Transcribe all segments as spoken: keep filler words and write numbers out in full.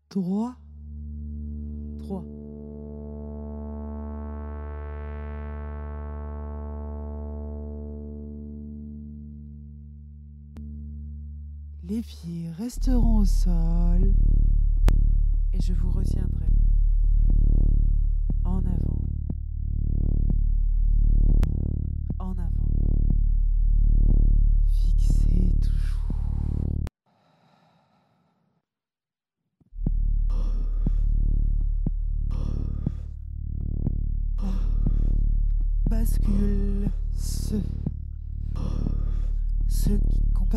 Droit. Trois. Les pieds resteront au sol et je vous retiendrai. En avant. En avant. Fixez toujours. Là. Bascule. Ce. Ce qui compte.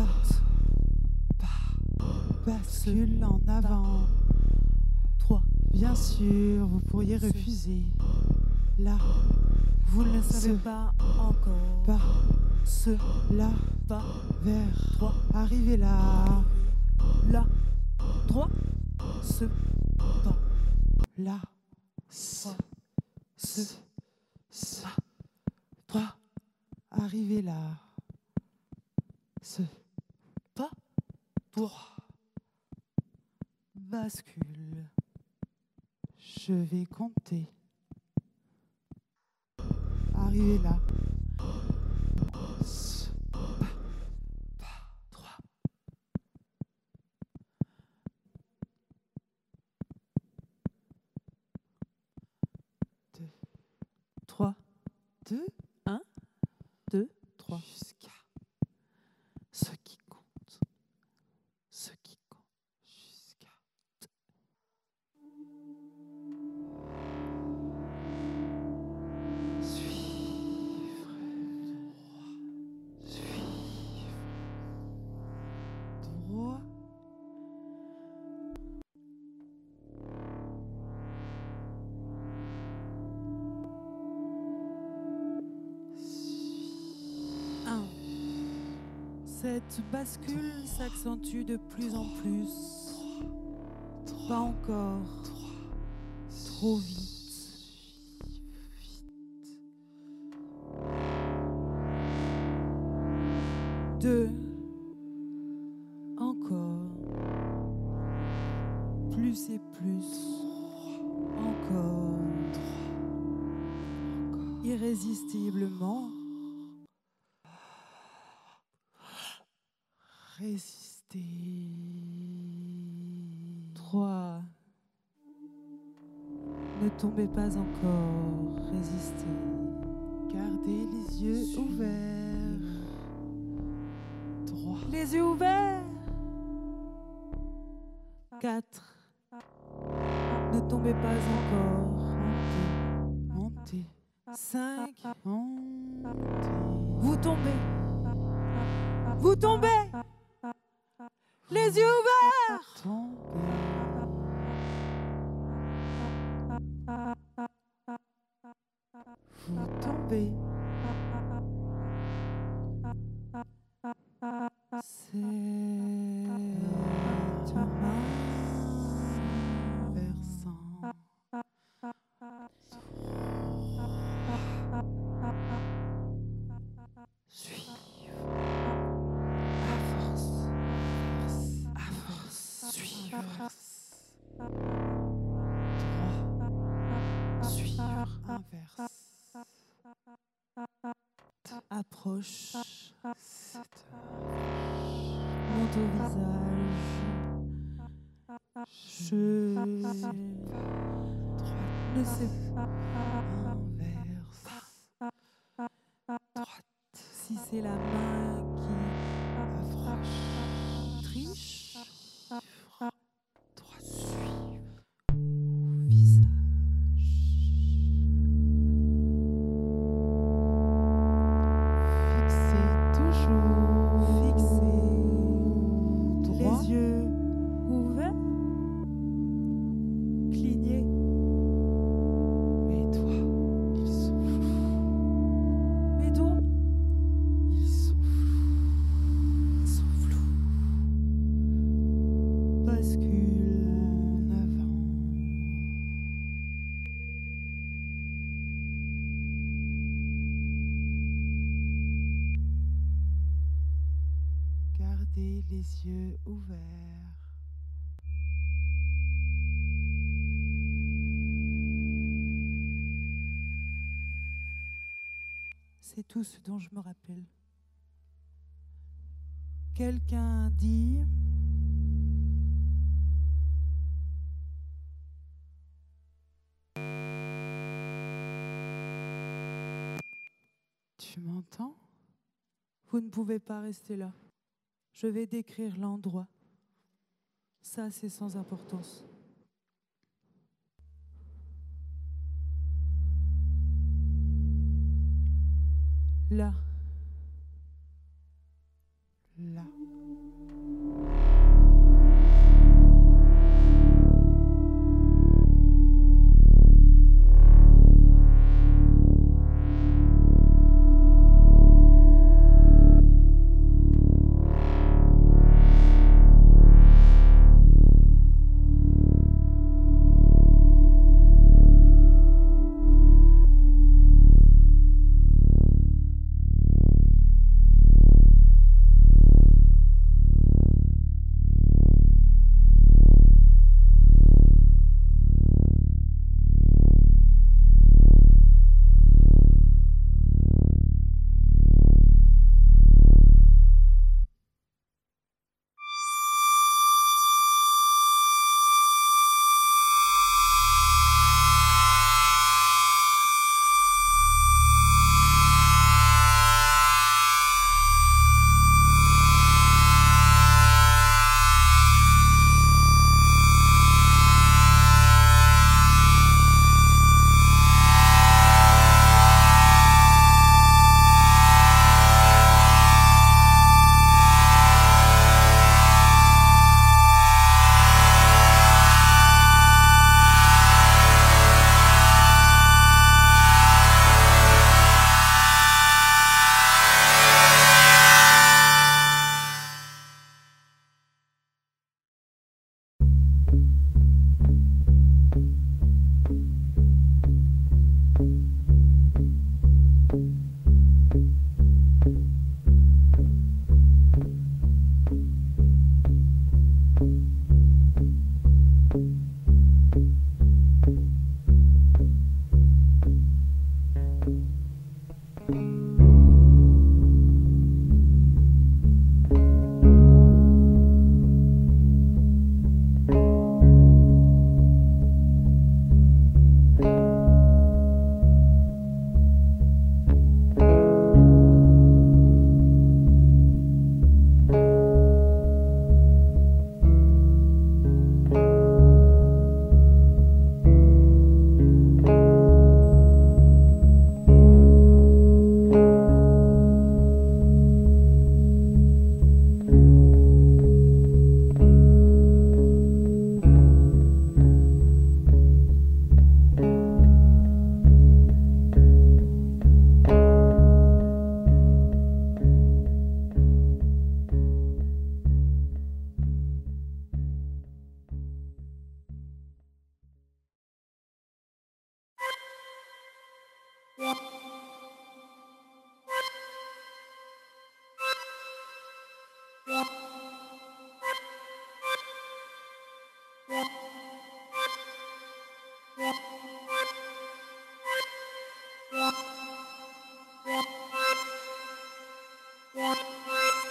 Bascule en avant. Trois. Bien sûr, vous pourriez refuser. Là. Vous ne le savez Ce. pas encore. Pas. Ce. Là. Pas. Vers. Trois. Arrivez là. Là. Trois. Ce. Pas. Là. Ce. Trois. Ce. Ce. Trois. Arrivez là. Ce. Pas. Trois. Bascule. Je vais compter. Arrivez là. Ce. Pas. Pas. Trois. Deux. Trois. Deux. Un. Deux. Trois. Jusqu'à ce qui compte. Ce qui compte. Jusqu'à. Suivre droit. Suivre droit. Un. Cette bascule s'accentue de plus en plus. Pas encore. Trop vite. Deux. Encore. Plus et plus. Encore. Irrésistiblement. Résister. Trois. Ne tombez pas encore. Résistez. Gardez les yeux ouverts. Droit. Les yeux ouverts. Quatre. Ne tombez pas encore. Montez. Cinq. Montez. Vous tombez. Vous tombez. Les yeux ouverts. Tombez. Vous tombez. C'est Thomas versant. Suivre. À force. À force. Suivre. Droit. Suivre. Inverse. Approche. C'est Monte au visage. Je ne sais pas inverse. Droite. si c'est la main qui Approche. triche. Suivre. Droite. Suivre. Au visage. Fixez toujours. Fixez. Droit. Les yeux ouverts. Clignez. Et toi. C'est tout ce dont je me rappelle. Quelqu'un dit... Tu m'entends? Vous ne pouvez pas rester là. Je vais décrire l'endroit. Ça, c'est sans importance. Là. Là.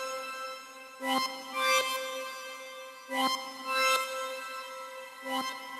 Yeah.